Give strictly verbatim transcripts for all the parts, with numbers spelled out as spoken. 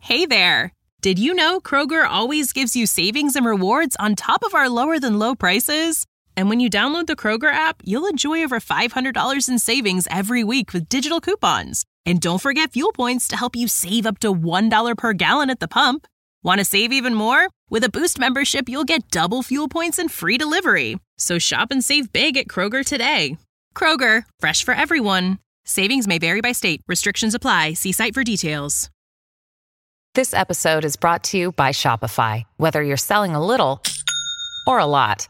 Hey there! Did you know Kroger always gives you savings and rewards on top of our lower-than-low prices? And when you download the Kroger app, you'll enjoy over five hundred dollars in savings every week with digital coupons. And don't forget fuel points to help you save up to one dollar per gallon at the pump. Want to save even more? With a Boost membership, you'll get double fuel points and free delivery. So shop and save big at Kroger today. Kroger, fresh for everyone. Savings may vary by state. Restrictions apply. See site for details. This episode is brought to you by Shopify. Whether you're selling a little or a lot,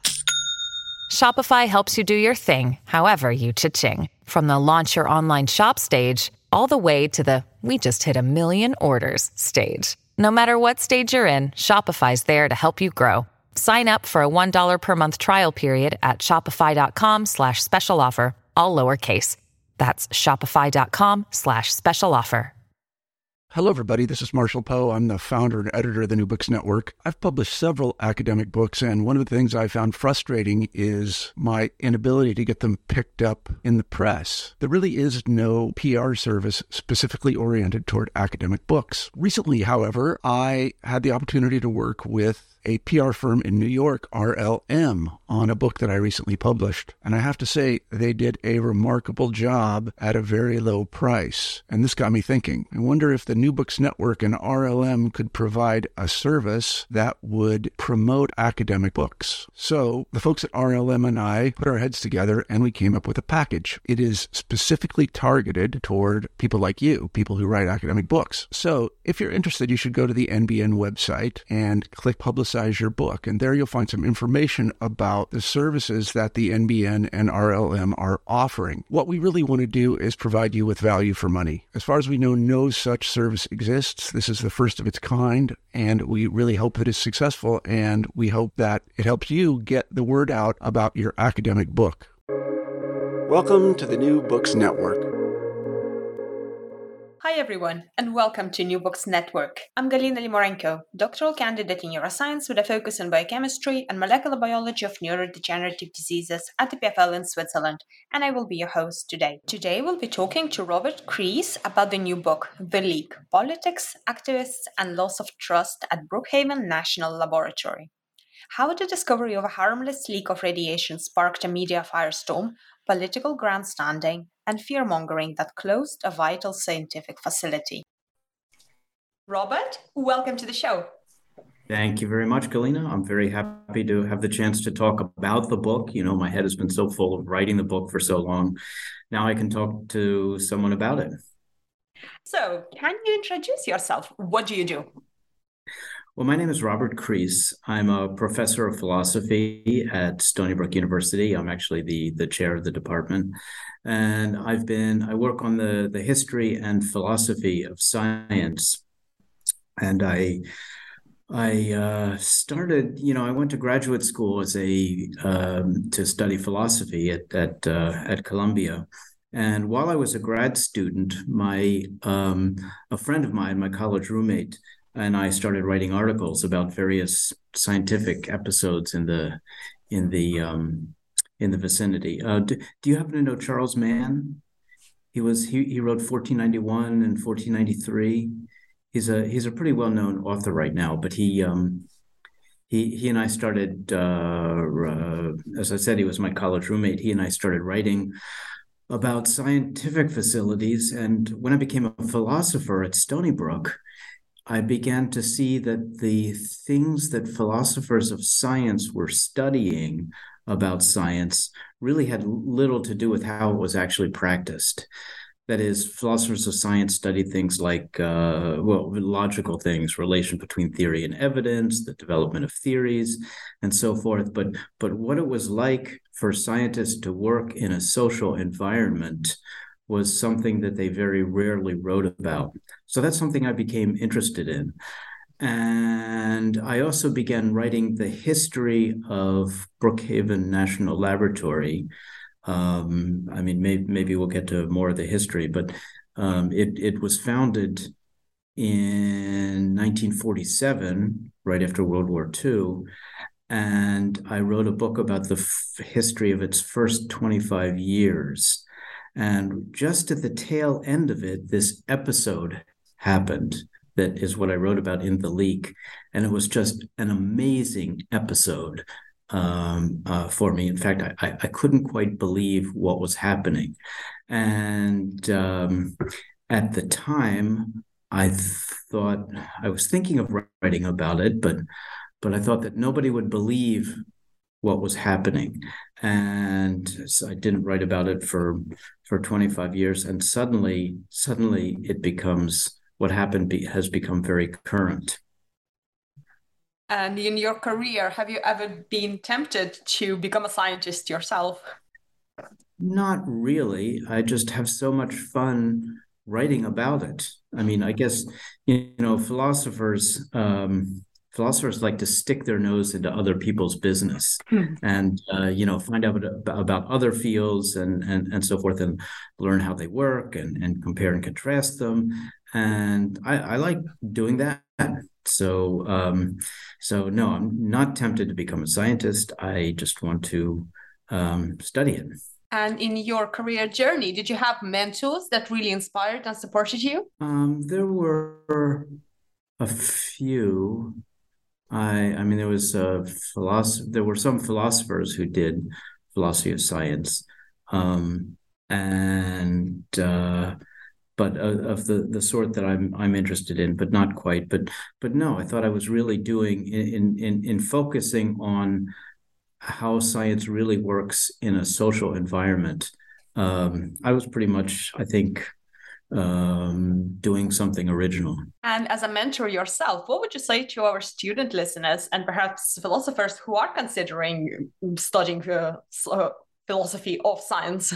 Shopify helps you do your thing, however you cha-ching. From the launch your online shop stage, all the way to the we just hit a million orders stage. No matter what stage you're in, Shopify's there to help you grow. Sign up for a one dollar per month trial period at shopify.com slash special offer, all lowercase. That's shopify.com slash special offer. Hello, everybody. This is Marshall Poe. I'm the founder and editor of the New Books Network. I've published several academic books, and one of the things I found frustrating is my inability to get them picked up in the press. There really is no P R service specifically oriented toward academic books. Recently, however, I had the opportunity to work with a P R firm in New York, R L M, on a book that I recently published. And I have to say, they did a remarkable job at a very low price. And this got me thinking. I wonder if the New Books Network and R L M could provide a service that would promote academic books. So the folks at R L M and I put our heads together and we came up with a package. It is specifically targeted toward people like you, people who write academic books. So if you're interested, you should go to the N B N website and click Publicize your book, and there you'll find some information about the services that the N B N and R L M are offering. What we really want to do is provide you with value for money. As far as we know, no such service exists. This is the first of its kind, and we really hope that it's successful, and we hope that it helps you get the word out about your academic book. Welcome to the New Books Network. Hi everyone, and welcome to New Books Network. I'm Galina Limorenko, doctoral candidate in neuroscience with a focus on biochemistry and molecular biology of neurodegenerative diseases at the P F L in Switzerland, and I will be your host today. Today we'll be talking to Robert Crease about the new book, The Leak: Politics, Activists, and Loss of Trust at Brookhaven National Laboratory. How the discovery of a harmless leak of radiation sparked a media firestorm, political grandstanding, and fear-mongering that closed a vital scientific facility. Robert, welcome to the show. Thank you very much, Galina. I'm very happy to have the chance to talk about the book. You know, my head has been so full of writing the book for so long. Now I can talk to someone about it. So, can you introduce yourself? What do you do? Well, my name is Robert Crease. I'm a professor of philosophy at Stony Brook University. I'm actually the, the chair of the department. And I've been, I work on the, the history and philosophy of science. And I I uh, started, you know, I went to graduate school as a, um, to study philosophy at, at, uh, at Columbia. And while I was a grad student, my, um, a friend of mine, my college roommate, and I started writing articles about various scientific episodes in the in the um, in the vicinity. Uh, do, do you happen to know Charles Mann? He was he he wrote fourteen ninety-one and fourteen ninety-three. He's a he's a pretty well known author right now. But he um, he he and I started. Uh, uh, as I said, he was my college roommate. He and I started writing about scientific facilities. And when I became a philosopher at Stony Brook, I began to see that the things that philosophers of science were studying about science really had little to do with how it was actually practiced. That is, philosophers of science studied things like, uh, well, logical things, relation between theory and evidence, the development of theories, and so forth. But, but what it was like for scientists to work in a social environment was something that they very rarely wrote about. So that's something I became interested in. And I also began writing the history of Brookhaven National Laboratory. Um, I mean, maybe, maybe we'll get to more of the history, but um, it, it was founded in nineteen forty-seven, right after World War Two. And I wrote a book about the f- history of its first twenty-five years. And just at the tail end of it, this episode happened. that is what I wrote about in The Leak. And it was just an amazing episode um, uh, for me. In fact, I, I couldn't quite believe what was happening. And um, at the time, I thought, I was thinking of writing about it, but but I thought that nobody would believe what was happening. And so I didn't write about it for, for twenty-five years. And suddenly, suddenly it becomes, what happened be, has become very current. And in your career, have you ever been tempted to become a scientist yourself? Not really. I just have so much fun writing about it. I mean, I guess, you know, philosophers, um, philosophers like to stick their nose into other people's business and, uh, you know, find out about other fields and, and, and so forth, and learn how they work and, and compare and contrast them. And I, I like doing that. So, um, so no, I'm not tempted to become a scientist. I just want to um, study it. And in your career journey, did you have mentors that really inspired and supported you? Um, there were a few. I, I mean, there was a philosopher. There were some philosophers who did philosophy of science, um, and uh, but of, of the the sort that I'm I'm interested in, but not quite. But but no, I thought I was really doing in in in focusing on how science really works in a social environment. Um, I was pretty much, I think, um, doing something original. And as a mentor yourself, what would you say to our student listeners and perhaps philosophers who are considering studying uh, philosophy of science?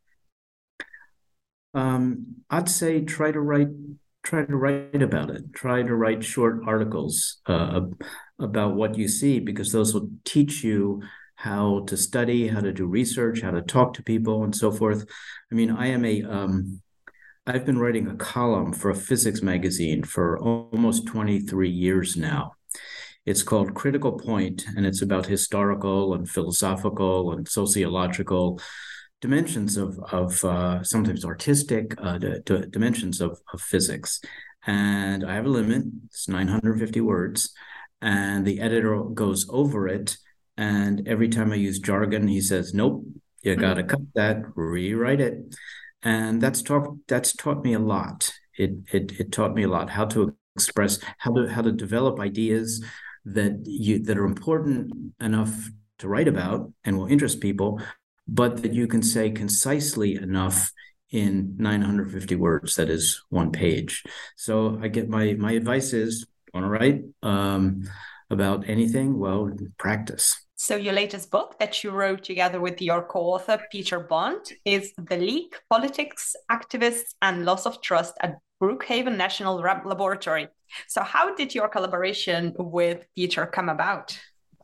Um, I'd say try to write, try to write about it. Try to write short articles uh, about what you see, because those will teach you how to study, how to do research, how to talk to people, and so forth. I mean, I am a, um, I've been writing a column for a physics magazine for almost twenty-three years now. It's called Critical Point, and it's about historical and philosophical and sociological dimensions of, of uh, sometimes artistic uh, d- d- dimensions of, of physics. And I have a limit, it's nine hundred fifty words, and the editor goes over it. And every time I use jargon, he says, nope, you got to cut that, rewrite it. And that's taught, that's taught me a lot. It, it, it taught me a lot how to express, how to, how to develop ideas that you, that are important enough to write about and will interest people, but that you can say concisely enough in nine hundred fifty words, that is one page. So I get my, my advice is, want to write um, about anything? Well, practice. So your latest book that you wrote together with your co-author, Peter Bond, is The Leak, Politics, Activists, and Loss of Trust at Brookhaven National Laboratory. So how did your collaboration with Peter come about?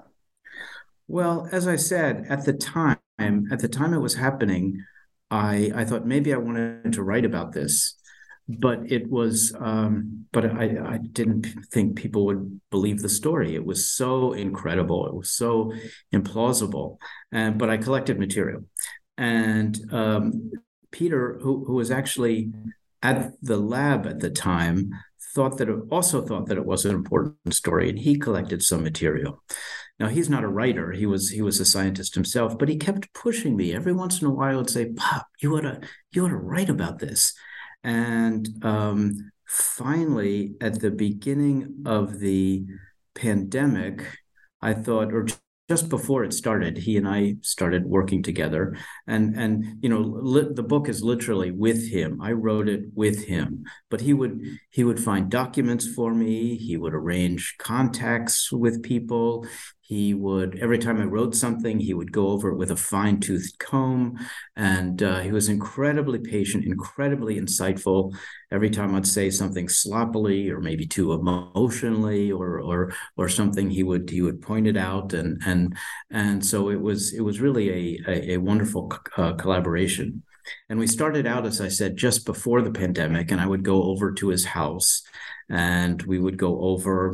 Well, as I said, at the time, at the time it was happening, I, I thought maybe I wanted to write about this. But it was, um, but I, I didn't think people would believe the story. It was so incredible. It was so implausible. And but I collected material, and um, Peter, who who was actually at the lab at the time, thought that it also thought that it was an important story, and he collected some material. Now, he's not a writer. He was he was a scientist himself, but he kept pushing me. Every once in a while, he'd say, "Pop, you ought to you ought to write about this." And um, finally, at the beginning of the pandemic, I thought, or just before it started, he and I started working together. And, and you know, li- the book is literally with him. I wrote it with him. But he would he would find documents for me. He would arrange contacts with people. He would, every time I wrote something, he would go over it with a fine-toothed comb. And uh, he was incredibly patient, incredibly insightful. Every time I'd say something sloppily or maybe too emotionally or or or something, he would he would point it out. And and and so it was it was really a, a, a wonderful uh, collaboration. And we started out, as I said, just before the pandemic, and I would go over to his house and we would go over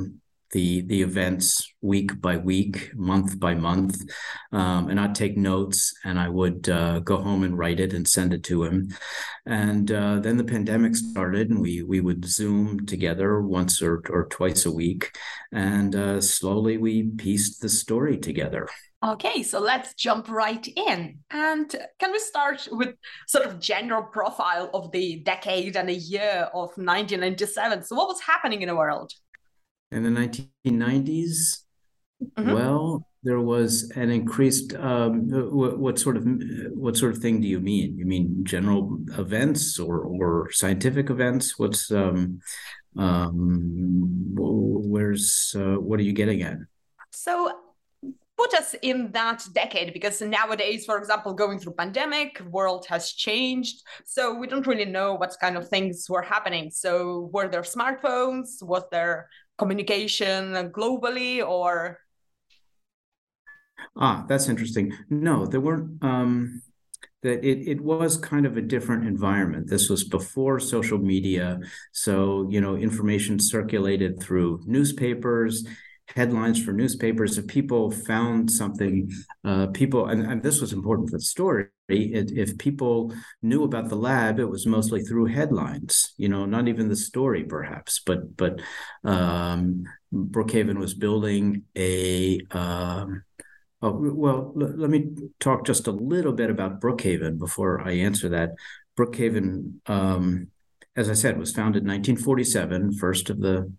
the the events week by week, month by month, um, and I'd take notes, and I would uh, go home and write it and send it to him. And uh, then the pandemic started, and we we would Zoom together once or, or twice a week, and uh, slowly we pieced the story together. Okay, so let's jump right in. And can we start with sort of general profile of the decade and a year of nineteen ninety-seven? So what was happening in the world? In the nineteen nineties, mm-hmm. Well, there was an increased, um, what, what sort of what sort of thing do you mean? You mean general events or, or scientific events? What's, um, um, where's, uh, what are you getting at? So put us in that decade, because nowadays, for example, going through pandemic, world has changed. So we don't really know what kind of things were happening. So were there smartphones? Was there communication globally, or? Ah, that's interesting. No, there weren't. Um, that it it was kind of a different environment. This was before social media, so you know, information circulated through newspapers. Headlines for newspapers. If people found something, uh, people, and, and this was important for the story, it, if people knew about the lab, it was mostly through headlines, you know, not even the story perhaps, but, but um, Brookhaven was building a, um, oh, well, l- let me talk just a little bit about Brookhaven before I answer that. Brookhaven, um, as I said, was founded in nineteen forty-seven, first of the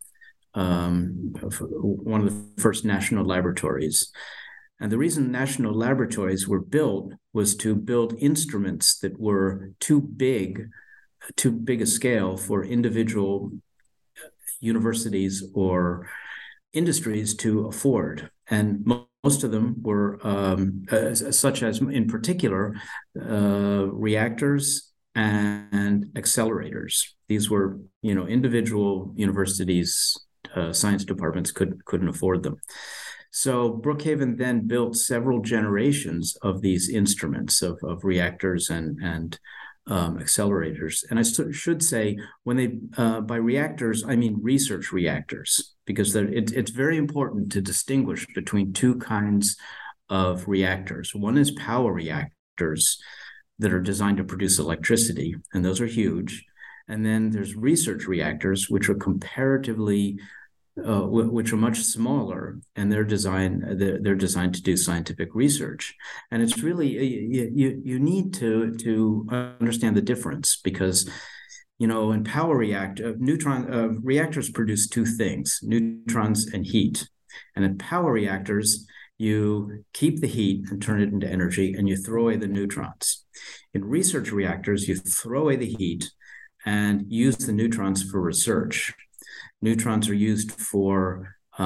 Um, one of the first national laboratories. And the reason national laboratories were built was to build instruments that were too big, too big a scale for individual universities or industries to afford. And most of them were um, uh, such as, in particular, uh, reactors and accelerators. These were, you know, individual universities, Uh, science departments couldn't couldn't afford them. So Brookhaven then built several generations of these instruments of, of reactors and and um, accelerators. And I st- should say, when they uh, by reactors, I mean research reactors, because it, it's very important to distinguish between two kinds of reactors. One is power reactors that are designed to produce electricity, and those are huge. And then there's research reactors, which are comparatively, uh, w- which are much smaller, and they're designed they're, they're designed to do scientific research. And it's really you you, you need to to understand the difference, because you know in power reactor neutron uh, reactors produce two things: neutrons and heat. And in power reactors, you keep the heat and turn it into energy, and you throw away the neutrons. In research reactors, you throw away the heat and use the neutrons for research. Neutrons are used for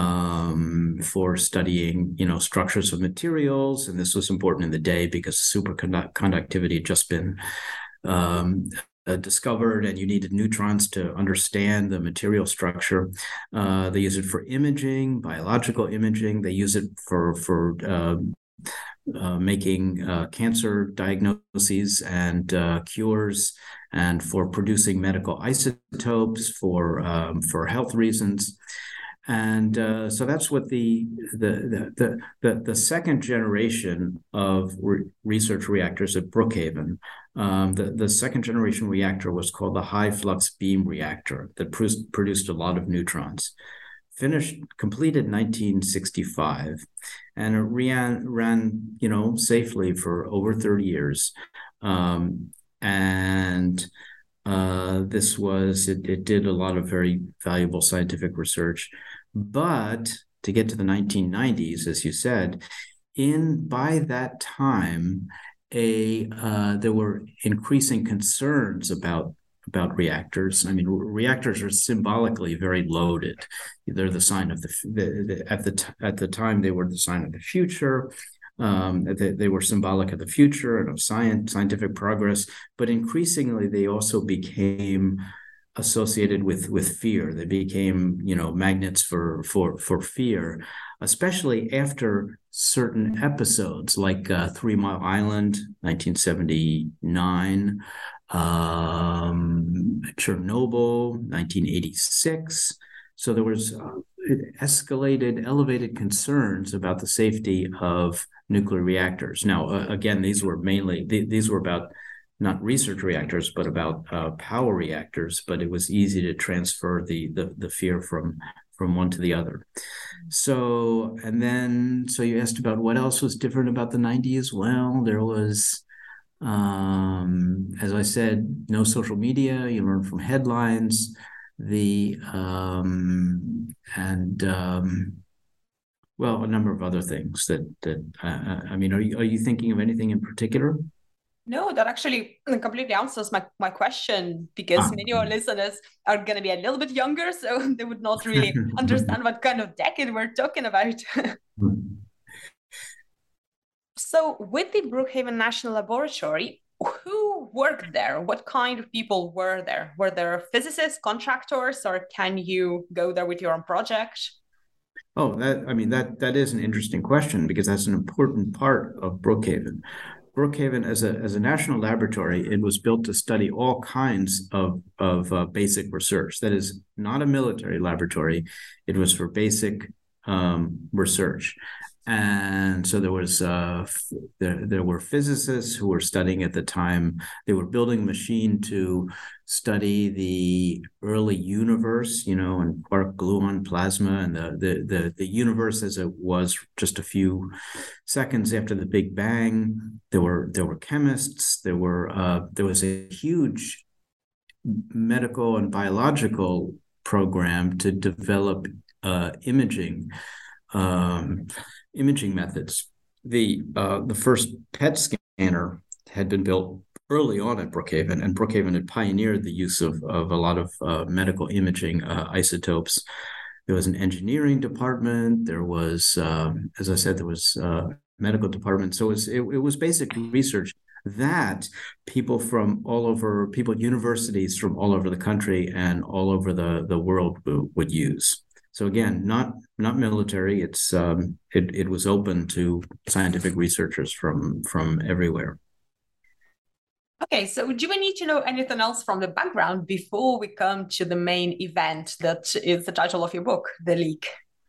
um, for studying, you know, structures of materials, and this was important in the day because superconductivity had just been um, uh, discovered, and you needed neutrons to understand the material structure. Uh, they use it for imaging, biological imaging. They use it for for uh, Uh, making uh, cancer diagnoses and uh, cures, and for producing medical isotopes for um, for health reasons. And uh, so that's what the the, the the the second generation of re- research reactors at Brookhaven. Um, the the second generation reactor was called the high flux beam reactor that pr- produced a lot of neutrons. Finished, completed nineteen sixty-five, and it ran, ran, you know, safely for over thirty years. Um, and uh, this was, it, it did a lot of very valuable scientific research. But to get to the nineteen nineties, as you said, in by that time, a uh, there were increasing concerns about about reactors. I mean, reactors are symbolically very loaded. They're the sign of the, the, the at the t- at the time they were the sign of the future. Um, they, they were symbolic of the future and of science, scientific progress. But increasingly, they also became associated with with fear. They became, you know, magnets for for for fear, especially after certain episodes like uh, Three Mile Island, nineteen seventy-nine. Um, Chernobyl, nineteen eighty-six. So there was, uh, it escalated, elevated concerns about the safety of nuclear reactors. Now, uh, again, these were mainly, th- these were about not research reactors, but about uh, power reactors, but it was easy to transfer the, the, the fear from, from one to the other. So, and then, so you asked about what else was different about the nineties. Well, there was, um, as I said, no social media. You learn from headlines. The um, and um, well, a number of other things that that uh, I mean, are you are you thinking of anything in particular? No, that actually completely answers my, my question, because Ah. many of our listeners are going to be a little bit younger, so they would not really understand what kind of decade we're talking about. So with the Brookhaven National Laboratory, who worked there? What kind of people were there? Were there physicists, contractors, or can you go there with your own project? Oh, that I mean, that that is an interesting question, because that's an important part of Brookhaven. Brookhaven, as a as a national laboratory, it was built to study all kinds of of uh, basic research. That is not a military laboratory; it was for basic um, research. And so there was uh, there there were physicists who were studying at the time. They were building a machine to study the early universe, you know, and quark gluon plasma, and the the the, the universe as it was just a few seconds after the Big Bang. There were there were chemists. There were uh, there was a huge medical and biological program to develop uh, imaging. Um, imaging methods. The uh, the first P E T scanner had been built early on at Brookhaven, and Brookhaven had pioneered the use of, of a lot of uh, medical imaging uh, isotopes. There was an engineering department. There was, um, as I said, there was a medical department. So it was, it, it was basic research that people from all over, people at universities from all over the country and all over the, the world w- would use. So again, not not military. It's um, it it was open to scientific researchers from from everywhere. Okay, so do we need to know anything else from the background before we come to the main event that is the title of your book, The Leak?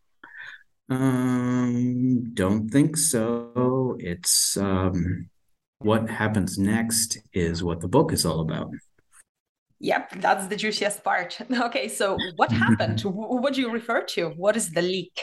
Um, don't think so. It's um, what happens next is what the book is all about. Yep, that's the juiciest part. Okay, so what happened? What do you refer to? What is the leak?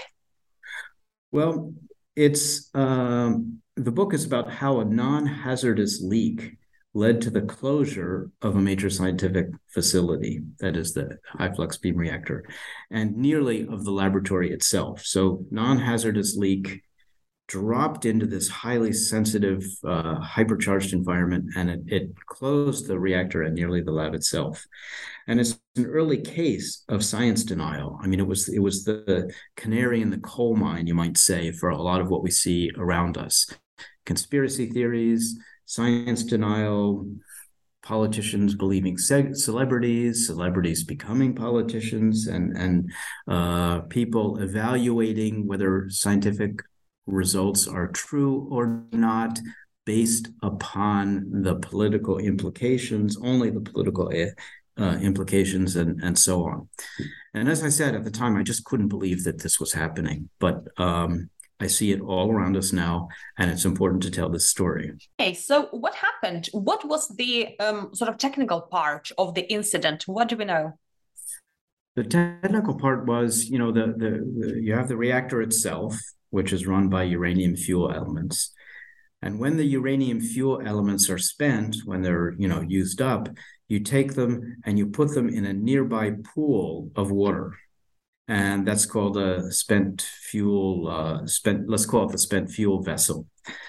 Well, it's um, the book is about how a non-hazardous leak led to the closure of a major scientific facility, that is the high flux beam reactor, and nearly of the laboratory itself. So non-hazardous leak dropped into this highly sensitive, uh, hypercharged environment, and it, it closed the reactor and nearly the lab itself. And it's an early case of science denial. I mean, it was it was the canary in the coal mine, you might say, for a lot of what we see around us. Conspiracy theories, science denial, politicians believing ce- celebrities, celebrities becoming politicians, and, and uh, people evaluating whether scientific results are true or not based upon the political implications, only the political uh, implications, and, and so on. And as I said at the time, I just couldn't believe that this was happening. But um, I see it all around us now, and it's important to tell this story. Okay, so what happened? What was the um, sort of technical part of the incident? What do we know? The technical part was, you know, the, the, the you have the reactor itself, which is run by uranium fuel elements. And when the uranium fuel elements are spent, when they're, you know, used up, you take them and you put them in a nearby pool of water. And that's called a spent fuel, uh, spent, let's call it the spent fuel vessel.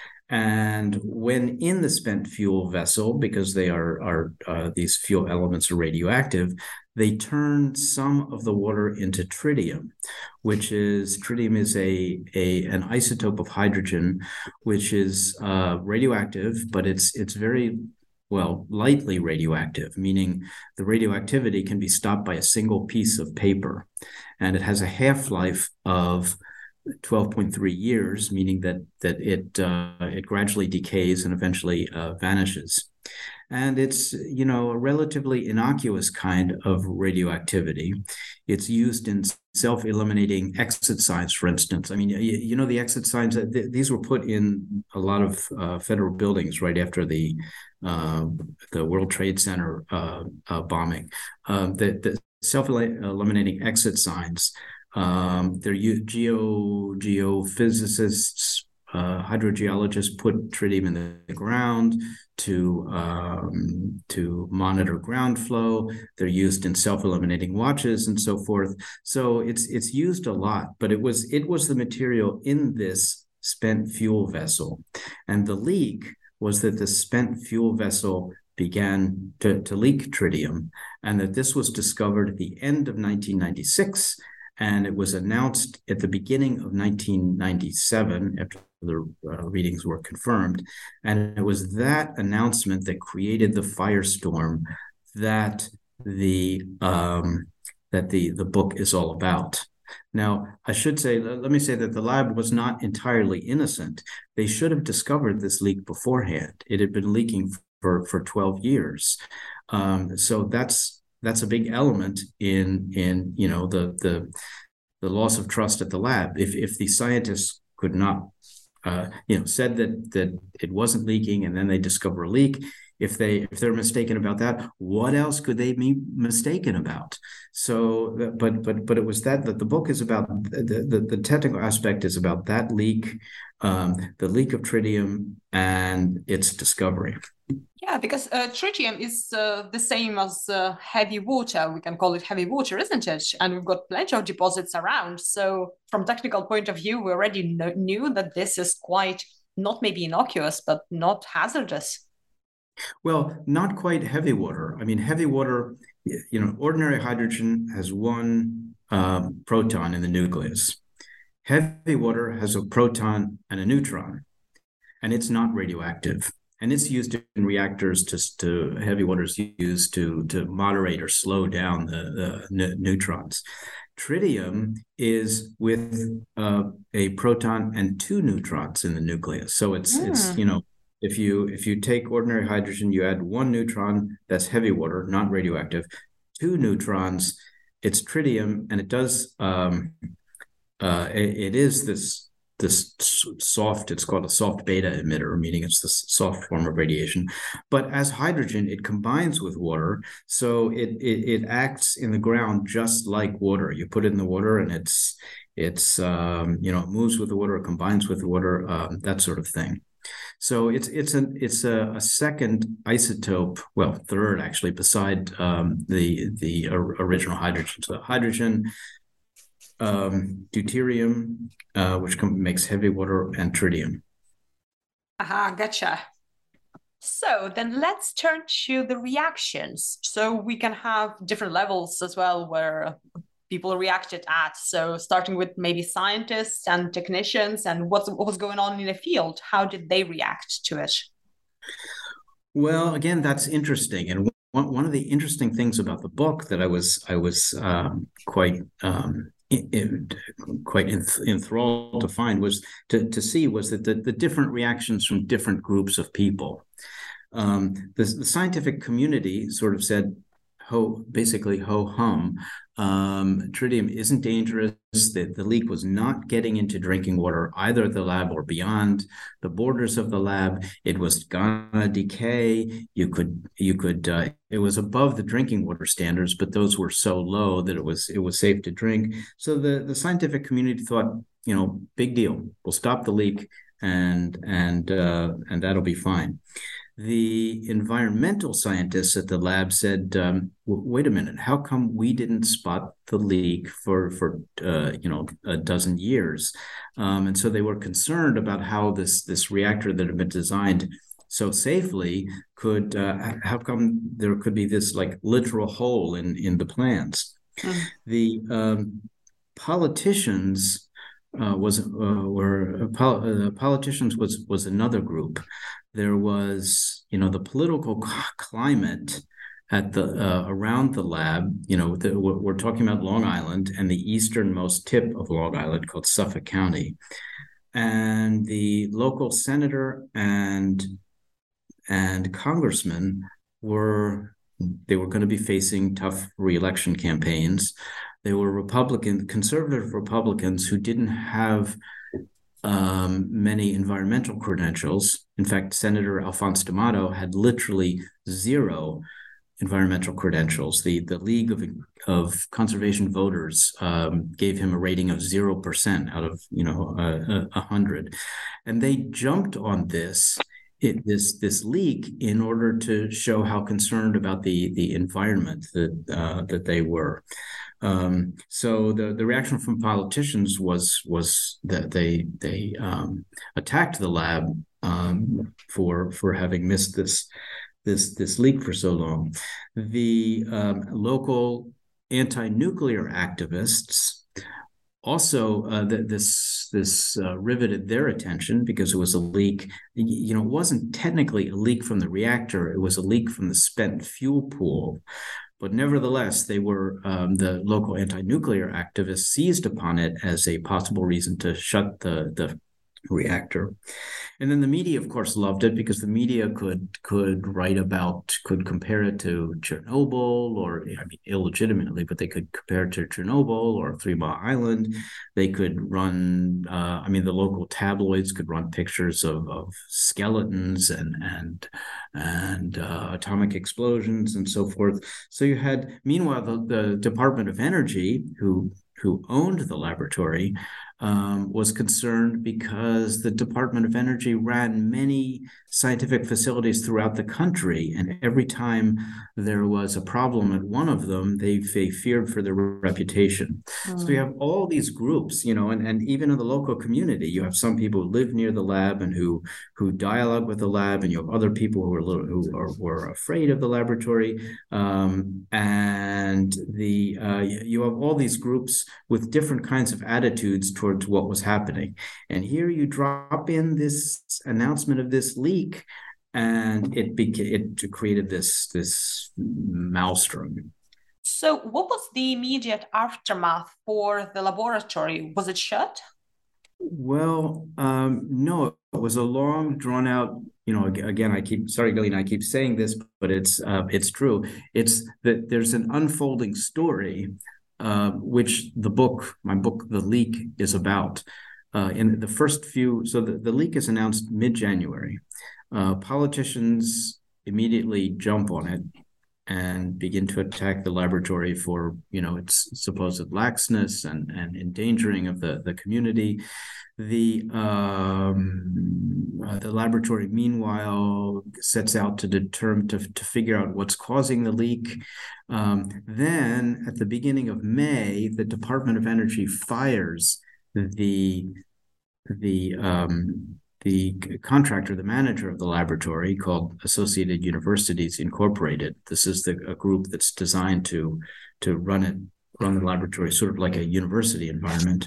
And when in the spent fuel vessel, because they are, are uh, these fuel elements are radioactive, they turn some of the water into tritium, which is, tritium is a, a an isotope of hydrogen, which is uh, radioactive, but it's it's very, well, lightly radioactive, meaning the radioactivity can be stopped by a single piece of paper. And it has a half-life of twelve point three years, meaning that that it uh, it gradually decays and eventually uh, vanishes. And it's, you know, a relatively innocuous kind of radioactivity. It's used in self-eliminating exit signs, for instance. I mean, you, you know, the exit signs, th- these were put in a lot of uh, federal buildings right after the uh, the World Trade Center uh, uh, bombing. Uh, the, the self-eliminating exit signs, um, they're geo geophysicists, uh, hydrogeologists put tritium in the, the ground to um, to monitor ground flow. They're used in self-eliminating watches and so forth. So it's it's used a lot, but it was it was the material in this spent fuel vessel, and the leak was that the spent fuel vessel began to, to leak tritium, and that this was discovered at the end of nineteen ninety-six, and it was announced at the beginning of nineteen ninety-seven after the uh, readings were confirmed. And it was that announcement that created the firestorm that the um, that the the book is all about. Now, I should say, let me say that the lab was not entirely innocent. They should have discovered this leak beforehand. It had been leaking for, for twelve years. Um, so that's that's a big element in in you know the the the loss of trust at the lab. If if the scientists could not uh, you know said that that it wasn't leaking, and then they discover a leak, if they if they're mistaken about that, what else could they be mistaken about? So, but but but it was that that the book is about. The the, the technical aspect is about that leak, um, the leak of tritium, and its discovery. Yeah, because uh, tritium is uh, the same as uh, heavy water. We can call it heavy water, isn't it? And we've got plenty of deposits around. So from technical point of view, we already know, knew that this is quite, not maybe innocuous, but not hazardous. Well, not quite heavy water. I mean, heavy water, you know, ordinary hydrogen has one um, proton in the nucleus. Heavy water has a proton and a neutron, and it's not radioactive. And it's used in reactors to, to heavy water is used to, to moderate or slow down the, the n- neutrons. Tritium is with uh, a proton and two neutrons in the nucleus. So it's mm. it's you know if you if you take ordinary hydrogen, you add one neutron, that's heavy water, not radioactive. Two neutrons, it's tritium, and it does um, uh, it, it is this. this soft, it's called a soft beta emitter, meaning it's the soft form of radiation. But as hydrogen, it combines with water, so it, it it acts in the ground just like water. You put it in the water, and it's it's um, you know it moves with the water, it combines with the water, um, that sort of thing. So it's it's an it's a, a second isotope, well, third actually, beside um, the the original hydrogen. So hydrogen. Um, deuterium, uh, which com- makes heavy water, and tritium. Aha, gotcha. So then let's turn to the reactions. So we can have different levels as well where people reacted at. So starting with maybe scientists and technicians, and what's, what was going on in the field, how did they react to it? Well, again, that's interesting. And one, one of the interesting things about the book that I was I was um, quite um, It, quite enthralled to find was to, to see was that the, the different reactions from different groups of people. Um, the, the scientific community sort of said, ho, basically ho hum, um, tritium isn't dangerous. The, the leak was not getting into drinking water, either at the lab or beyond the borders of the lab. It was gonna decay. You could, you could. Uh, it was above the drinking water standards, but those were so low that it was, it was safe to drink. So the, the scientific community thought, you know, big deal. We'll stop the leak, and and uh, and that'll be fine. The environmental scientists at the lab said, um, wait a minute, how come we didn't spot the leak for, for uh, you know, a dozen years? Um, and so they were concerned about how this, this reactor that had been designed so safely could, uh, how come there could be this like literal hole in, in the plans? Mm-hmm. The um, politicians uh, was, uh, were, uh, pol- uh, politicians was, was another group. There was, you know, the political climate at the uh, around the lab. You know, the, we're, we're talking about Long Island and the easternmost tip of Long Island, called Suffolk County, and the local senator and and congressman were they were going to be facing tough re-election campaigns. They were Republican, conservative Republicans who didn't have um, many environmental credentials. In fact, Senator Alphonse D'Amato had literally zero environmental credentials. The the League of of Conservation Voters um, gave him a rating of zero percent out of you know a, a hundred, and they jumped on this. It, this this leak in order to show how concerned about the the environment that uh, that they were. Um, so the, the reaction from politicians was was that they they um, attacked the lab um, for for having missed this this this leak for so long. The um, local anti-nuclear activists also uh, th- this this uh, riveted their attention because it was a leak. You know, it wasn't technically a leak from the reactor; it was a leak from the spent fuel pool. But nevertheless, they were um, the local anti-nuclear activists seized upon it as a possible reason to shut the the reactor. And then the media, of course, loved it because the media could could write about, could compare it to Chernobyl, or I mean, illegitimately, but they could compare it to Chernobyl or Three Mile Island. They could run, uh, I mean, the local tabloids could run pictures of, of skeletons and and and uh, atomic explosions and so forth. So you had, meanwhile, the, the Department of Energy, who who owned the laboratory, um, was concerned because the Department of Energy ran many scientific facilities throughout the country. And every time there was a problem at one of them, they, they feared for their reputation. Mm. So you have all these groups, you know, and, and even in the local community, you have some people who live near the lab and who who dialogue with the lab, and you have other people who are little, who are were afraid of the laboratory. Um, and the uh, you have all these groups with different kinds of attitudes towards what was happening. And here you drop in this announcement of this leak, and it beca- it created this this maelstrom. So what was the immediate aftermath for the laboratory? Was it shut? Well, um, no, it was a long, drawn out, you know, again, I keep, sorry, Galina, I keep saying this, but it's uh, it's true. It's that there's an unfolding story, uh, which the book, my book, The Leak, is about. Uh, in the first few, so the, the leak is announced mid-January. Uh, politicians immediately jump on it and begin to attack the laboratory for, you know, its supposed laxness and, and endangering of the, the community. The um, uh, the laboratory, meanwhile, sets out to determine to, to figure out what's causing the leak. Um, then, at the beginning of May, the Department of Energy fires the the um, the contractor, the manager of the laboratory, called Associated Universities Incorporated. This is the a group that's designed to to run it run the laboratory sort of like a university environment.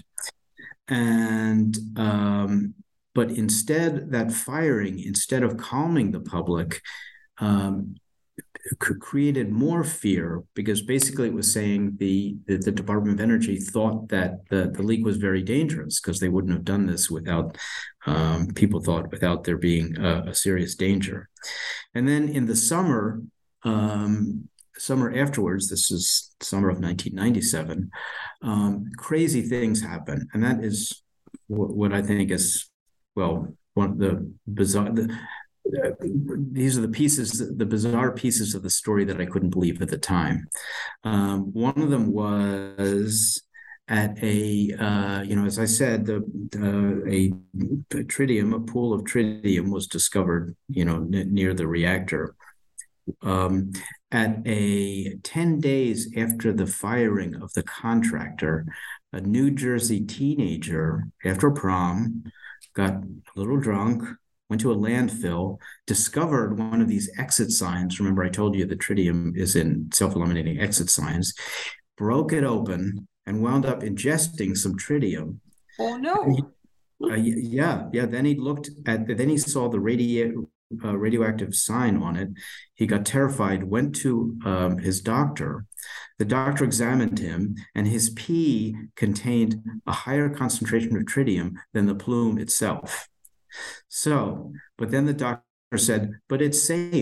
And um, but instead, that firing, instead of calming the public, um, created more fear, because basically it was saying the, the, the Department of Energy thought that the, the leak was very dangerous because they wouldn't have done this without, um, people thought, without there being a, a serious danger. And then in the summer, um, summer afterwards, this is summer of nineteen ninety-seven, um, crazy things happen. And that is what, what I think is, well, one of the bizarre... The, Uh, these are the pieces, the bizarre pieces of the story that I couldn't believe at the time. Um, one of them was at a, uh, you know, as I said, the, uh, a, a tritium, a pool of tritium was discovered, you know, n- near the reactor. Um, at a ten days after the firing of the contractor, a New Jersey teenager, after prom, got a little drunk, went to a landfill, discovered one of these exit signs. Remember, I told you the tritium is in self-eliminating exit signs, broke it open, and wound up ingesting some tritium. Oh, no. He, uh, yeah, yeah. Then he looked at, then he saw the radio, uh, radioactive sign on it. He got terrified, went to um, his doctor. The doctor examined him, and his pee contained a higher concentration of tritium than the plume itself. So, but then the doctor said, but it's safe.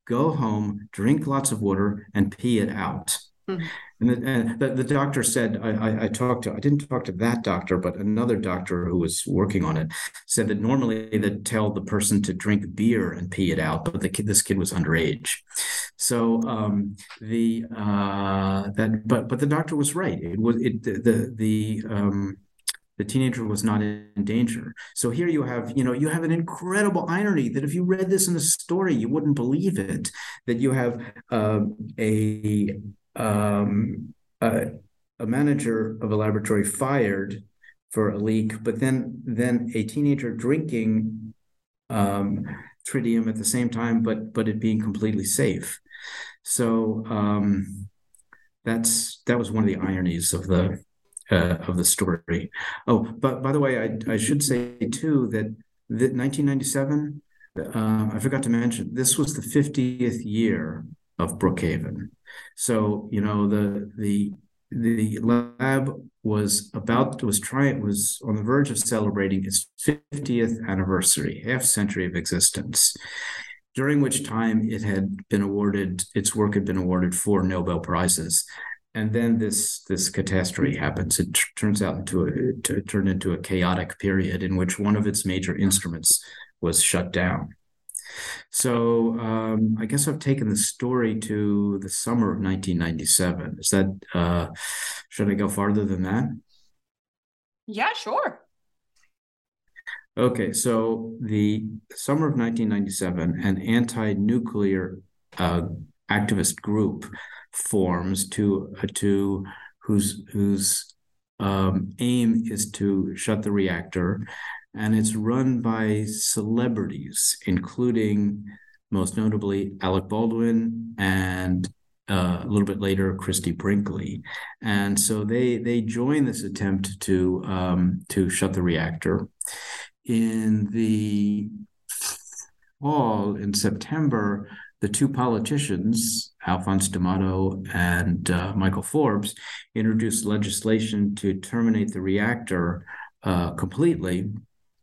go home, drink lots of water, and pee it out. Mm-hmm. And, the, and the, the doctor said, I, I, I talked to, I didn't talk to that doctor, but another doctor who was working on it said that normally they'd tell the person to drink beer and pee it out, but the kid, this kid was underage. So um, the uh, that, but but the doctor was right. It was it the the um, the teenager was not in danger. So here you have, you know, you have an incredible irony that if you read this in a story, you wouldn't believe it. That you have uh, a Um, a, a manager of a laboratory fired for a leak, but then then a teenager drinking um, tritium at the same time, but but it being completely safe. So um, that's that was one of the ironies of the uh, of the story. Oh, but by the way, I I should say too that that nineteen ninety-seven. Uh, I forgot to mention this was the fiftieth year of Brookhaven. So, you know, the the the lab was about was trying was on the verge of celebrating its fiftieth anniversary, half century of existence, during which time it had been awarded, its work had been awarded four Nobel Prizes. And then this this catastrophe happens. It t- turns out into a to, turned into a chaotic period in which one of its major instruments was shut down. So um, I guess I've taken the story to the summer of nineteen ninety-seven. Is that, uh, should I go farther than that? Yeah, sure. Okay, so the summer of nineteen ninety-seven, an anti-nuclear uh, activist group forms to, uh, to whose, whose um, aim is to shut the reactor. And it's run by celebrities, including, most notably, Alec Baldwin and uh, a little bit later, Christie Brinkley. And so they they join this attempt to um, to shut the reactor. In the fall, in September, the two politicians, Alphonse D'Amato and uh, Michael Forbes, introduced legislation to terminate the reactor uh, completely.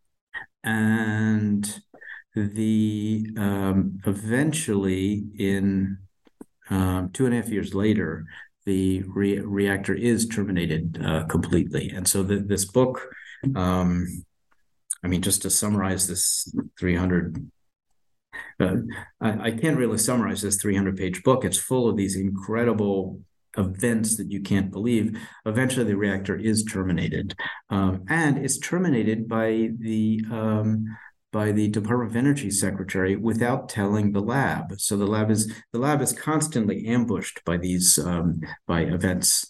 And the um, eventually, in um, two and a half years later, the re- reactor is terminated uh, completely. And so the, this book, um, I mean, just to summarize this three hundred, uh, I, I can't really summarize this three hundred page book. It's full of these incredible events that you can't believe. Eventually, the reactor is terminated, um, and it's terminated by the um, by the Department of Energy secretary without telling the lab. So the lab is the lab is constantly ambushed by these um, by events,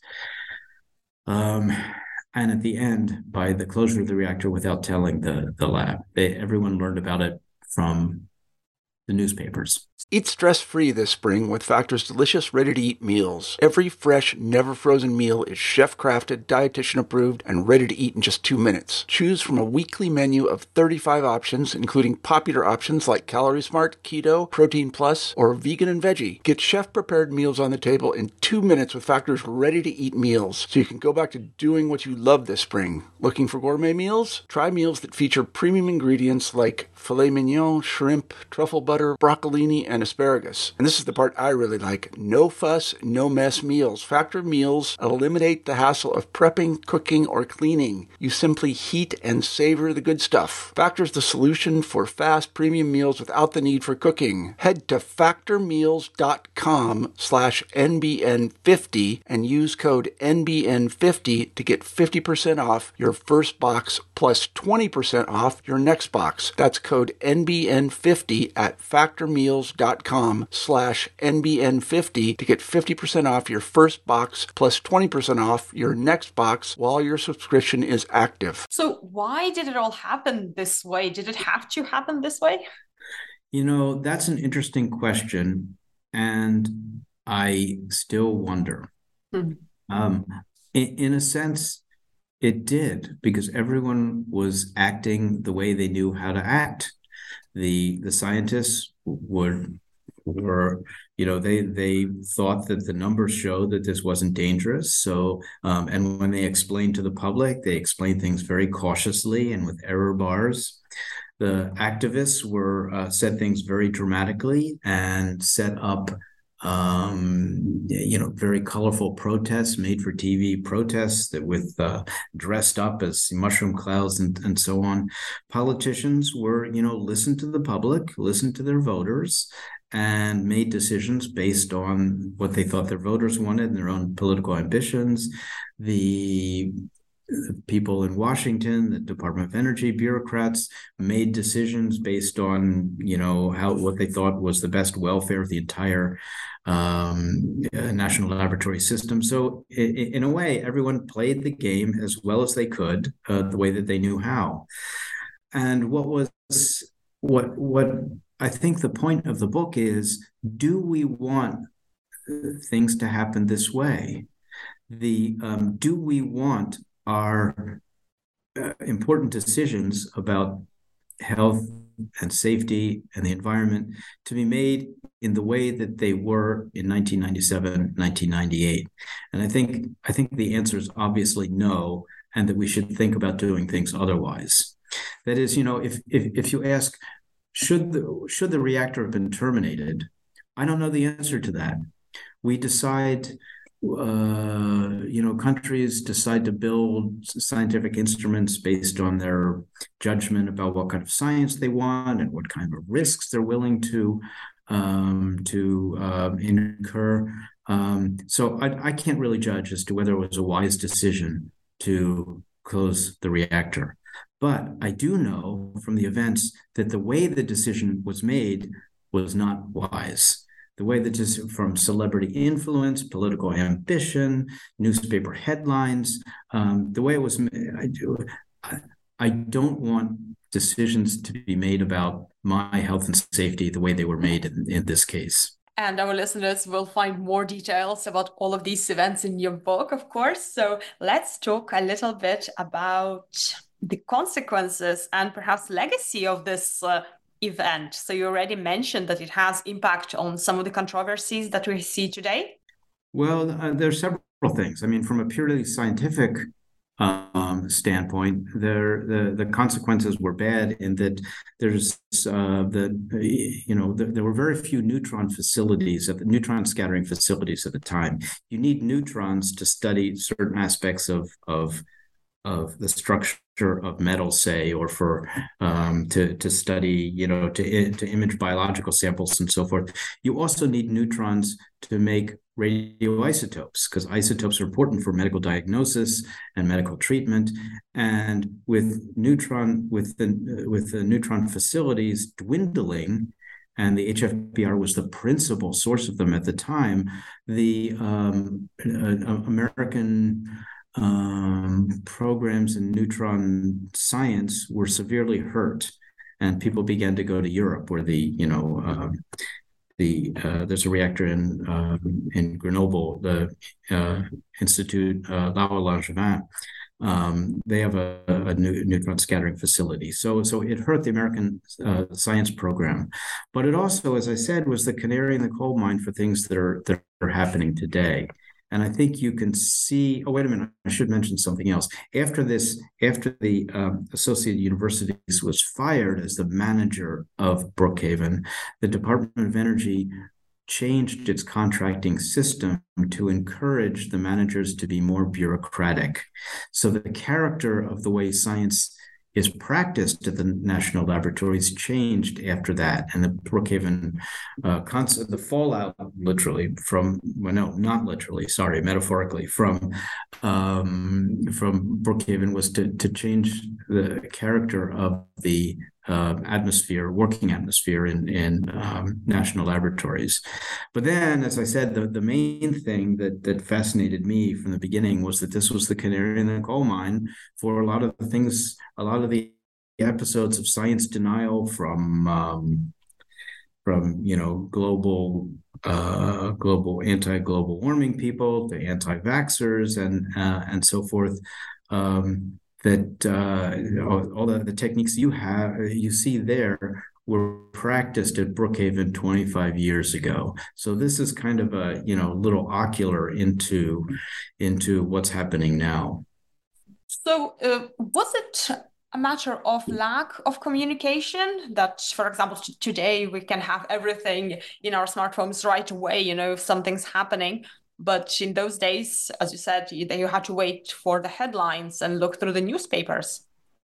um, and at the end, by the closure of the reactor without telling the the lab. They, everyone learned about it from the newspapers. Eat stress-free this spring with Factor's delicious, ready-to-eat meals. Every fresh, never-frozen meal is chef-crafted, dietitian-approved, and ready to eat in just two minutes. Choose from a weekly menu of thirty-five options, including popular options like Calorie Smart, Keto, Protein Plus, or Vegan and Veggie. Get chef-prepared meals on the table in two minutes with Factor's ready-to-eat meals, so you can go back to doing what you love this spring. Looking for gourmet meals? Try meals that feature premium ingredients like filet mignon, shrimp, truffle butter, broccolini, and asparagus. And this is the part I really like. No fuss, no mess meals. Factor meals eliminate the hassle of prepping, cooking, or cleaning. You simply heat and savor the good stuff. Factor's the solution for fast premium meals without the need for cooking. Head to factormeals.com slash NBN50 and use code N B N fifty to get fifty percent off your first box plus twenty percent off your next box. That's code N B N fifty at factormeals.com slash N B N fifty to get fifty percent off your first box plus twenty percent off your next box while your subscription is active. So why did it all happen this way? Did it have to happen this way? You know, that's an interesting question, and I still wonder. Hmm. Um, in, in a sense, it did, because everyone was acting the way they knew how to act. The the scientists would were, you know, they they thought that the numbers showed that this wasn't dangerous. So, um, and when they explained to the public, they explained things very cautiously and with error bars. the activists were uh, said things very dramatically and set up um, you know, very colorful protests, made for T V protests that with uh, dressed up as mushroom clouds and, and so on. Politicians were, you know, listened to the public, listened to their voters, and made decisions based on what they thought their voters wanted and their own political ambitions. The people in Washington, the Department of Energy bureaucrats, made decisions based on, you know, how what they thought was the best welfare of the entire um, national laboratory system. So in, in a way, everyone played the game as well as they could, uh, the way that they knew how. And what was what what I think the point of the book is, do we want things to happen this way? The um, do we want our uh, important decisions about health and safety and the environment to be made in the way that they were in nineteen ninety-seven, nineteen ninety-eight? And I think I think the answer is obviously no, and that we should think about doing things otherwise. That is, you know, if if if you ask, should the should the reactor have been terminated? I don't know the answer to that. We decide. Uh, you know, countries decide to build scientific instruments based on their judgment about what kind of science they want and what kind of risks they're willing to um, to uh, incur. Um, so I, I can't really judge as to whether it was a wise decision to close the reactor. But I do know from the events that the way the decision was made was not wise. The way that is from celebrity influence, political ambition, newspaper headlines, um, the way it was, I, do, I, I don't want decisions to be made about my health and safety the way they were made in, in this case. And our listeners will find more details about all of these events in your book, of course. So let's talk a little bit about the consequences and perhaps legacy of this uh, event. So you already mentioned that it has impact on some of the controversies that we see today. Well, uh, there's several things. I mean, from a purely scientific um, standpoint, there the the consequences were bad in that there's uh, the you know the, there were very few neutron facilities at the neutron scattering facilities at the time. You need neutrons to study certain aspects of of of the structure of metal, say, or for um, to to study, you know, to to image biological samples and so forth. You also need neutrons to make radioisotopes, because isotopes are important for medical diagnosis and medical treatment. And with neutron with the with the neutron facilities dwindling, and the H F B R was the principal source of them at the time, the um, uh, American Um, programs in neutron science were severely hurt, and people began to go to Europe, where the you know um, the uh, there's a reactor in uh, in Grenoble, the uh, Institut uh, Laue-Langevin. Um, they have a, a new, neutron scattering facility, so so it hurt the American uh, science program, but it also, as I said, was the canary in the coal mine for things that are that are happening today. And I think you can see, oh, wait a minute, I should mention something else. After this, after the um, Associated Universities was fired as the manager of Brookhaven, the Department of Energy changed its contracting system to encourage the managers to be more bureaucratic. So the character of the way science is practiced at the national laboratories changed after that, and the Brookhaven uh, concept, the fallout, literally from well, no, not literally, sorry, metaphorically from um, from Brookhaven was to to change the character of the uh, atmosphere, working atmosphere in in um, national laboratories. But then, as I said, the the main thing that that fascinated me from the beginning was that this was the canary in the coal mine for a lot of the things, a lot of the episodes of science denial from um, from you know global uh, global anti-global warming people to anti-vaxxers and uh, and so forth. Um, that uh, all, all the, the techniques you have you see there were practiced at Brookhaven twenty-five years ago. So this is kind of a you know little ocular into into what's happening now. So uh, was it a matter of lack of communication? That, for example, t- today we can have everything in our smartphones right away, you know, if something's happening. But in those days, as you said, you, you had to wait for the headlines and look through the newspapers.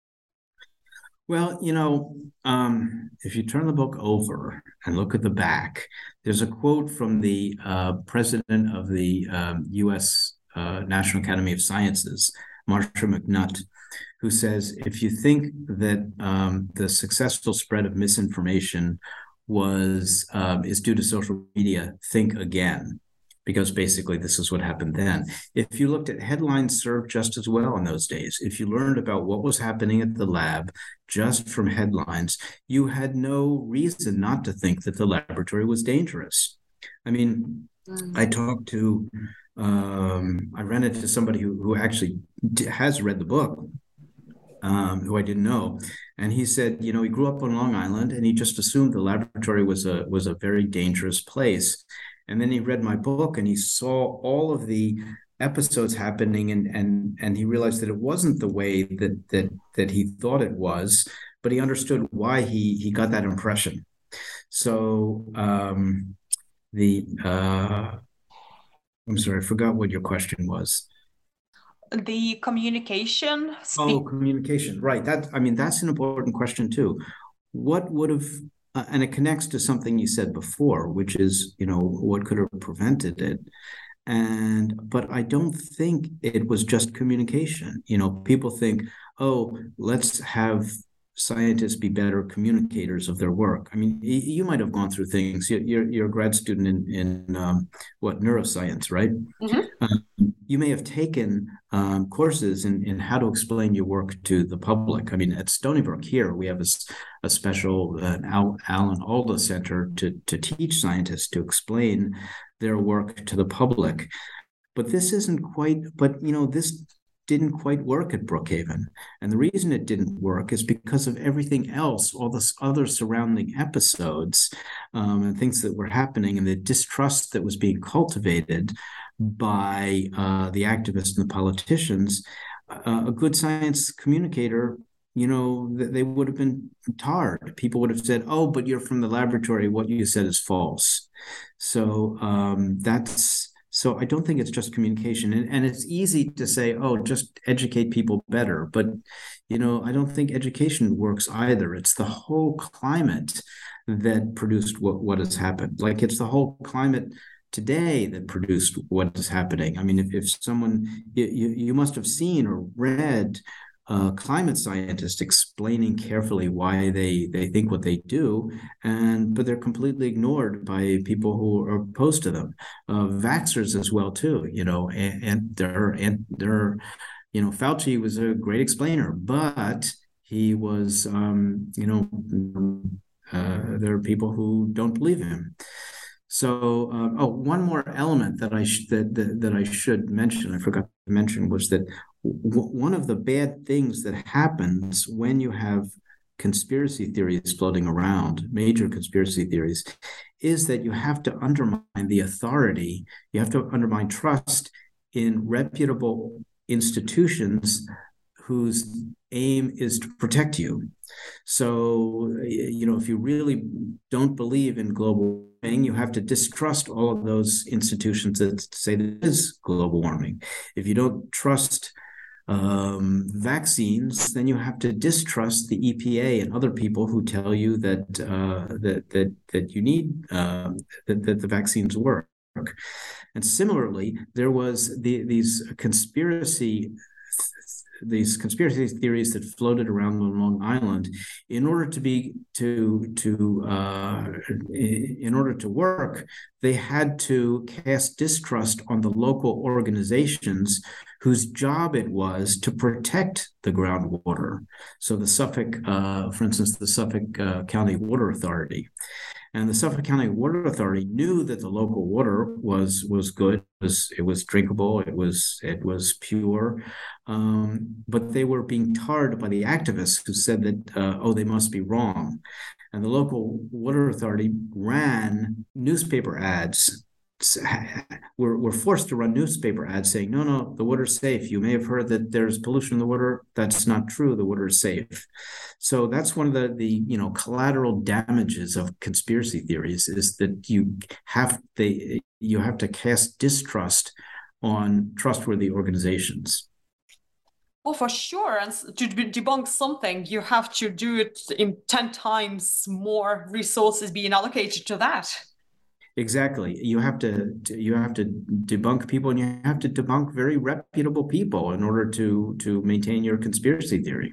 Well, you know, um, if you turn the book over and look at the back, there's a quote from the uh, president of the um, U S uh, National Academy of Sciences, Marcia McNutt, who says, if you think that um, the successful spread of misinformation was um, is due to social media, think again. Because basically this is what happened then. If you looked at headlines served just as well in those days, if you learned about what was happening at the lab just from headlines, you had no reason not to think that the laboratory was dangerous. I mean, mm. I talked to, um, I ran into somebody who, who actually has read the book, um, who I didn't know. And he said, you know, he grew up on Long Island and he just assumed the laboratory was a was a very dangerous place. And then he read my book and he saw all of the episodes happening, and and and he realized that it wasn't the way that that that he thought it was, but he understood why he he got that impression. So um, the uh, I'm sorry, I forgot what your question was. The communication. Speak- oh, communication, right? That I mean, that's an important question too. What would have Uh, and it connects to something you said before, which is, you know, what could have prevented it. And, but I don't think it was just communication. You know, people think, oh, let's have scientists be better communicators of their work. I mean, you, you might have gone through things. You're, you're a grad student in, in um, what, neuroscience, right? Mm-hmm. Um, you may have taken um, courses in, in how to explain your work to the public. I mean, at Stony Brook here, we have a, a special uh, Al, Alan Alda Center to, to teach scientists to explain their work to the public. But this isn't quite, but, you know, this didn't quite work at Brookhaven. And the reason it didn't work is because of everything else, all the other surrounding episodes um, and things that were happening, and the distrust that was being cultivated by uh, the activists and the politicians. Uh, a good science communicator, you know, they would have been tarred. People would have said, oh, but you're from the laboratory. What you said is false. So um, that's, So I don't think it's just communication. And, and it's easy to say, oh, just educate people better. But, you know, I don't think education works either. It's the whole climate that produced what, what has happened. Like, it's the whole climate today that produced what is happening. I mean, if, if someone, you, you must have seen or read Uh, climate scientists explaining carefully why they, they think what they do, and but they're completely ignored by people who are opposed to them. Uh, vaxxers as well too, you know, and, and they're and they're, you know, Fauci was a great explainer, but he was, um, you know, uh, there are people who don't believe him. So, uh, oh, one more element that I sh- that, that that I should mention, I forgot to mention, was that w- one of the bad things that happens when you have conspiracy theories floating around, major conspiracy theories, is that you have to undermine the authority. You have to undermine trust in reputable institutions whose aim is to protect you. So, you know, if you really don't believe in global warming, you have to distrust all of those institutions that say there is global warming. If you don't trust um, vaccines, then you have to distrust the E P A and other people who tell you that uh, that that that you need uh, that, that the vaccines work. And similarly, there was the, these conspiracy. these conspiracy theories that floated around on Long Island. In order to be to to uh, in order to work, they had to cast distrust on the local organizations whose job it was to protect the groundwater. So the Suffolk, uh, for instance, the Suffolk uh, County Water Authority. And the Suffolk County Water Authority knew that the local water was was good. It was, it was drinkable. It was it was pure, um, but they were being tarred by the activists who said that uh, oh, they must be wrong. And the local water authority ran newspaper ads we're, we're forced to run newspaper ads saying, no, no, the water's safe. You may have heard that there's pollution in the water. That's not true. The water is safe. So that's one of the, the you know, collateral damages of conspiracy theories, is that you have they you have to cast distrust on trustworthy organizations. Oh, for sure. And to debunk something, you have to do it in ten times more resources being allocated to that. Exactly. You have to you have to debunk people, and you have to debunk very reputable people in order to to maintain your conspiracy theory.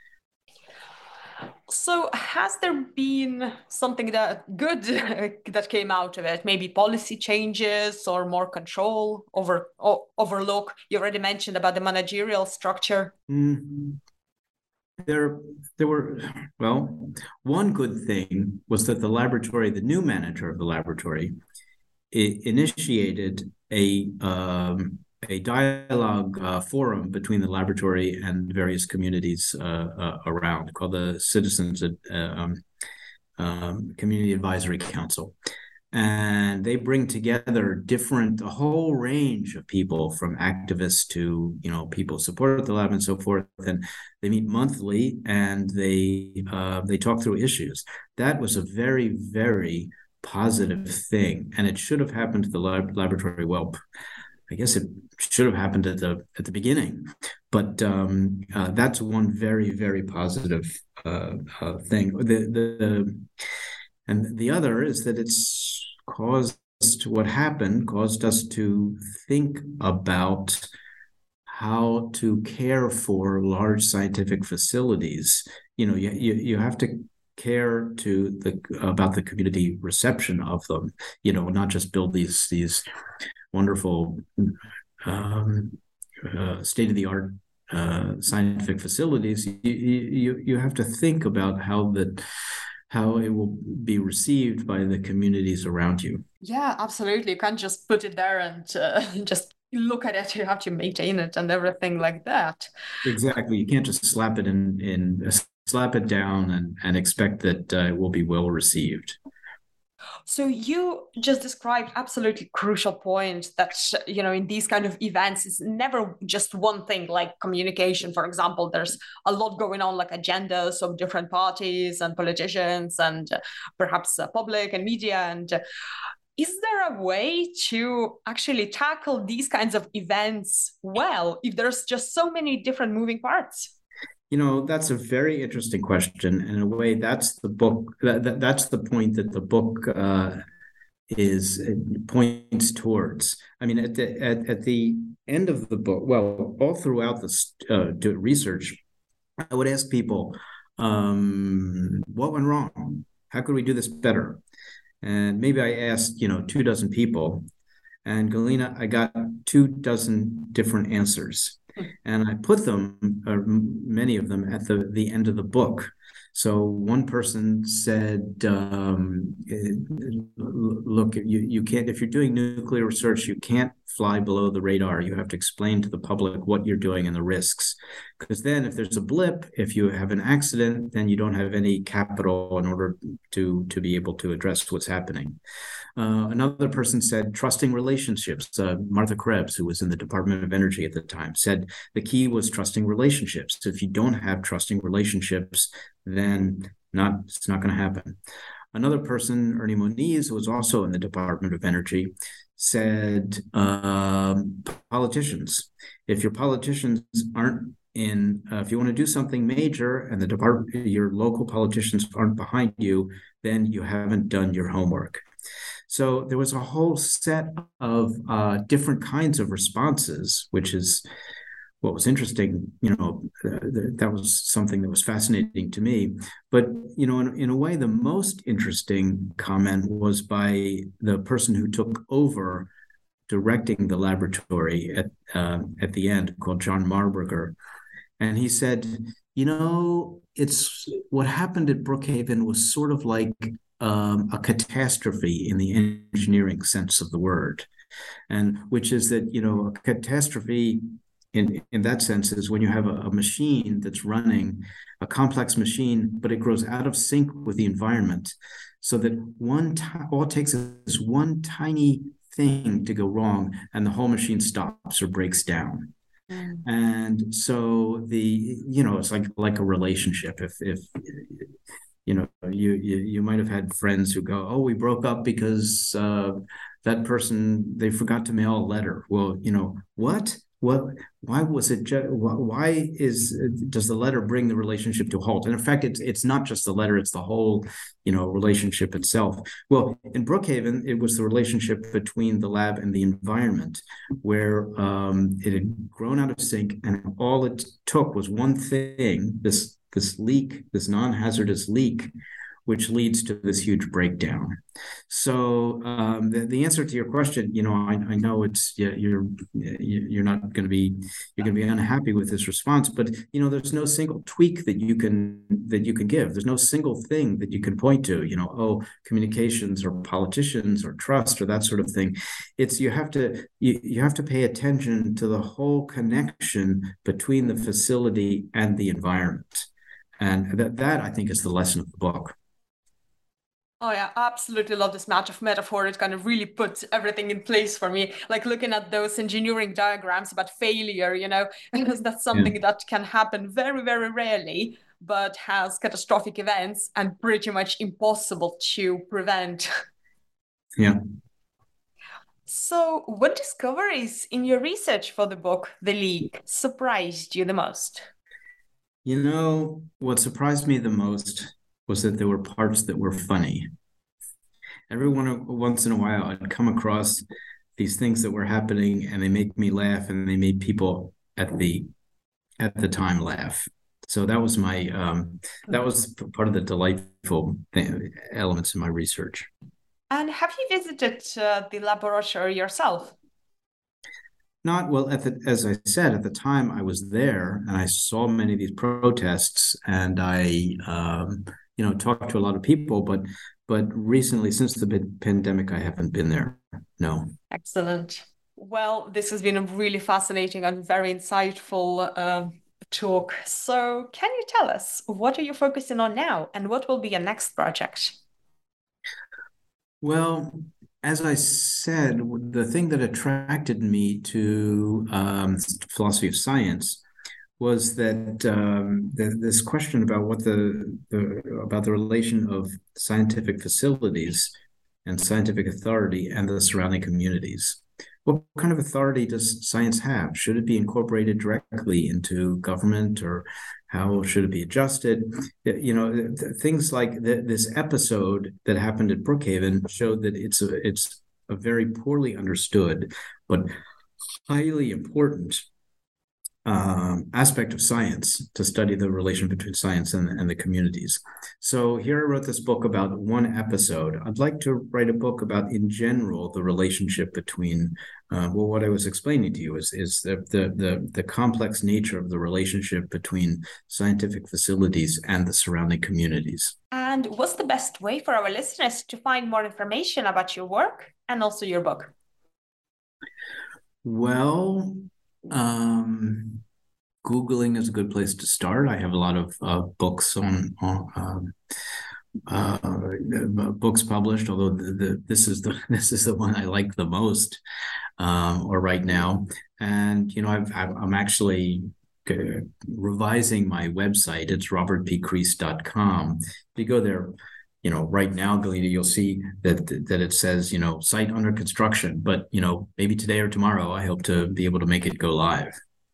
So has there been something that good that came out of it? Maybe policy changes or more control over or overlook? You already mentioned about the managerial structure. Mm-hmm. There, there were, well, one good thing was that the laboratory, the new manager of the laboratory, it initiated a um, a dialogue uh, forum between the laboratory and various communities uh, uh, around, called the Citizens uh, um, um, Community Advisory Council. And they bring together different, a whole range of people, from activists to, you know, people who support the lab and so forth. And they meet monthly, and they uh, they talk through issues. That was a very, very positive thing, and it should have happened to the lab- laboratory. Well, I guess it should have happened at the at the beginning, but um, uh, that's one very, very positive uh, uh, thing. The the and the other is that it's caused what happened caused us to think about how to care for large scientific facilities. You know, you you, you have to care to the about the community reception of them. You know, not just build these these wonderful um, uh, state-of-the-art uh, scientific facilities. You, you you have to think about how that how it will be received by the communities around you. Yeah, absolutely. You can't just put it there and uh, just look at it. You have to maintain it and everything like that. Exactly. You can't just slap it in in slap it down and and expect that uh, it will be well received. So you just described absolutely crucial point that, you know, in these kind of events, it's never just one thing, like communication, for example. There's a lot going on, like agendas of different parties and politicians and uh, perhaps uh, public and media. And uh, is there a way to actually tackle these kinds of events well, if there's just so many different moving parts? You know, that's a very interesting question. In a way, that's the book. That, that that's the point that the book uh, is points towards. I mean, at the at, at the end of the book, well, all throughout this uh, research, I would ask people, um, what went wrong? How could we do this better? And maybe I asked, you know, two dozen people, and Galina, I got two dozen different answers. And I put them, or many of them, at the, the end of the book. So one person said, um, look, you, you can't, if you're doing nuclear research, you can't fly below the radar. You have to explain to the public what you're doing and the risks. Because then if there's a blip, if you have an accident, then you don't have any capital in order to, to be able to address what's happening. Uh, another person said trusting relationships. Uh, Martha Krebs, who was in the Department of Energy at the time, said the key was trusting relationships. So if you don't have trusting relationships, then not it's not going to happen. Another person, Ernie Moniz, who was also in the Department of Energy, said um, politicians. If your politicians aren't in, uh, if you want to do something major and the department, your local politicians aren't behind you, then you haven't done your homework. So there was a whole set of uh, different kinds of responses, which is what was interesting. You know, uh, th- that was something that was fascinating to me. But, you know, in, in a way, the most interesting comment was by the person who took over directing the laboratory at uh, at the end, called John Marburger. And he said, you know, it's what happened at Brookhaven was sort of like Um, a catastrophe in the engineering sense of the word, and which is that, you know, a catastrophe in, in that sense is when you have a, a machine that's running, a complex machine, but it grows out of sync with the environment, so that one t- all it takes is one tiny thing to go wrong and the whole machine stops or breaks down. Mm. And so the, you know, it's like like a relationship. If if you know, you you you might have had friends who go, oh, we broke up because uh, that person, they forgot to mail a letter. Well, you know, what? What? Why was it? Ju- why is does the letter bring the relationship to a halt? And in fact, it's it's not just the letter; it's the whole, you know, relationship itself. Well, in Brookhaven, it was the relationship between the lab and the environment, where um, it had grown out of sync, and all it took was one thing: this this leak, this non-hazardous leak, which leads to this huge breakdown. So um, the, the answer to your question, you know, I, I know it's you're you're not going to be you're going to be unhappy with this response, but you know, there's no single tweak that you can that you can give. There's no single thing that you can point to. You know, oh, communications or politicians or trust or that sort of thing. It's you have to you, you have to pay attention to the whole connection between the facility and the environment, and that that I think is the lesson of the book. Oh yeah, I absolutely love this match of metaphor. It kind of really puts everything in place for me. Like looking at those engineering diagrams about failure, you know, because that's something yeah. that can happen very, very rarely, but has catastrophic events and pretty much impossible to prevent. Yeah. So what discoveries in your research for the book, The Leak, surprised you the most? You know, what surprised me the most was that there were parts that were funny. Every one, once in a while, I'd come across these things that were happening, and they make me laugh, and they made people at the at the time laugh. So that was my um, that was part of the delightful thing, elements in my research. And have you visited uh, the laboratory yourself? Not well. At the, as I said, at the time I was there, and I saw many of these protests, and I. Um, you know, talk to a lot of people, but but recently, since the pandemic, I haven't been there. No. Excellent. Well, this has been a really fascinating and very insightful uh, talk. So can you tell us, what are you focusing on now, and what will be your next project? Well, as I said, the thing that attracted me to um, philosophy of science was that um, the, this question about what the, the about the relation of scientific facilities and scientific authority and the surrounding communities. What kind of authority does science have? Should it be incorporated directly into government, or how should it be adjusted? You know, things like the, this episode that happened at Brookhaven showed that it's a, it's a very poorly understood but highly important Um, aspect of science to study the relation between science and, and the communities. So here I wrote this book about one episode. I'd like to write a book about, in general, the relationship between, uh, well, what I was explaining to you is, is the, the, the, the complex nature of the relationship between scientific facilities and the surrounding communities. And what's the best way for our listeners to find more information about your work and also your book? Well, Um, Googling is a good place to start. I have a lot of uh, books on, on um, uh, books published. Although the, the, this is the this is the one I like the most, um, or right now. And you know, I've, I'm actually revising my website. It's robert p crease dot com. If you go there, you know, right now, Galina, you'll see that that it says, you know, site under construction. But, you know, maybe today or tomorrow, I hope to be able to make it go live.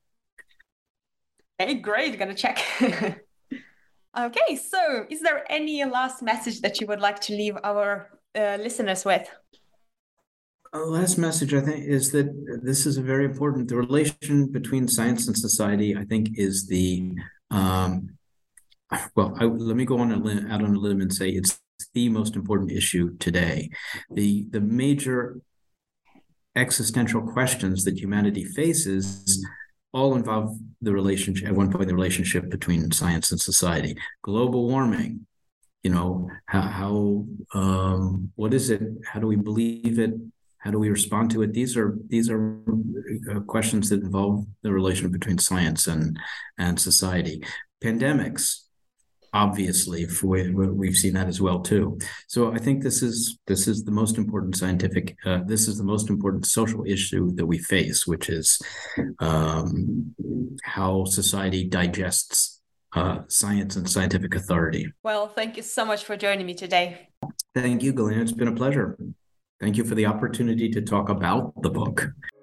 Hey, great. Gonna check. Okay, so is there any last message that you would like to leave our uh, listeners with? The last message, I think, is that this is a very important, the relation between science and society, I think, is the, um, well, I, let me go on a limb, out on a limb and say it's the most important issue today. The, the major existential questions that humanity faces all involve the relationship, at one point, the relationship between science and society. Global warming, you know, how, how um, what is it? How do we believe it? How do we respond to it? These are these are uh, questions that involve the relation between science and and society. Pandemics, obviously, for we've seen that as well too. So I think this is this is the most important scientific, uh, this is the most important social issue that we face, which is um, how society digests uh, science and scientific authority. Well, thank you so much for joining me today. Thank you, Galina. It's been a pleasure. Thank you for the opportunity to talk about the book.